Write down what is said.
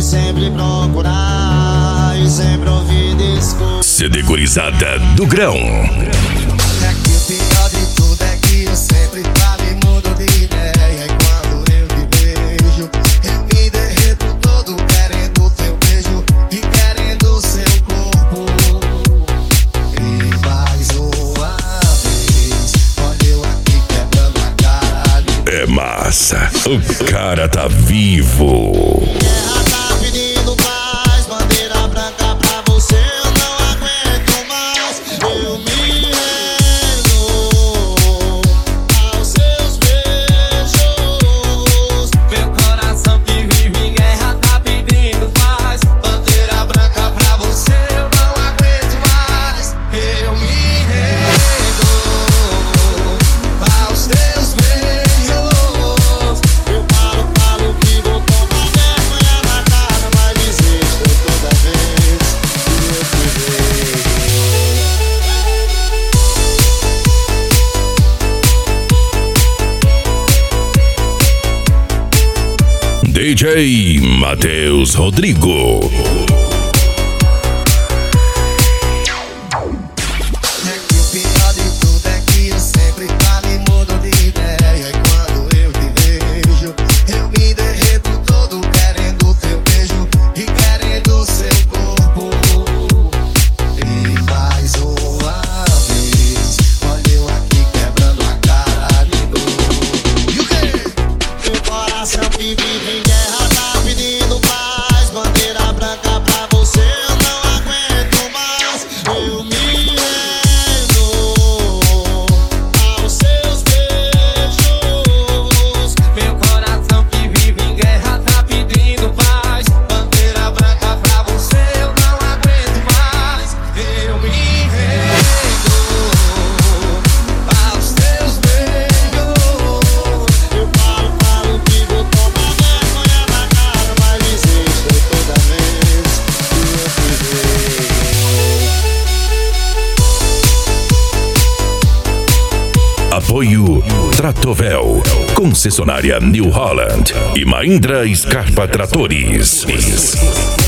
sempre procurar e sempre ouvir desculpa. CD Gurizada do Grão. É que o pior de tudo é que eu sempre falo e mudo de ideia. E quando eu te vejo, eu me derreto todo querendo teu beijo e querendo seu corpo. E mais uma vez, olha eu aqui quebrando a cara de... É massa, o cara tá vivo. Guerra tá pedindo paz, bandeira branca pra você, eu não aguento mais. Eu me rendo aos seus beijos. Meu coração que vive em guerra tá pedindo paz, bandeira branca pra você, eu não aguento mais. Eu me rendo aos teus beijos. Eu falo que vou tomar vergonha na cara, mas desisto toda vez que eu te vejo. DJ Matheus Rodrigo. É que o pior de tudo é que eu sempre falo e mudo de ideia. E quando eu te vejo, eu me derreto todo querendo teu beijo e querendo seu corpo. E mais uma vez, olha eu aqui quebrando a cara de novo. E o quê? Meu coração que vive em guerra tá pedindo paz, bandeira branca pra você, eu não aguento mais. Eu me rendo aos seus beijos. Meu coração que vive em guerra tá pedindo paz, bandeira branca pra você, eu não aguento mais. Eu me rendo aos teus beijos. Eu falo que vou tomar vergonha na cara, mas desisto toda vez que eu te vejo. Apoio Tratovel, concessionária New Holland e Mahindra Scarpa Tratores.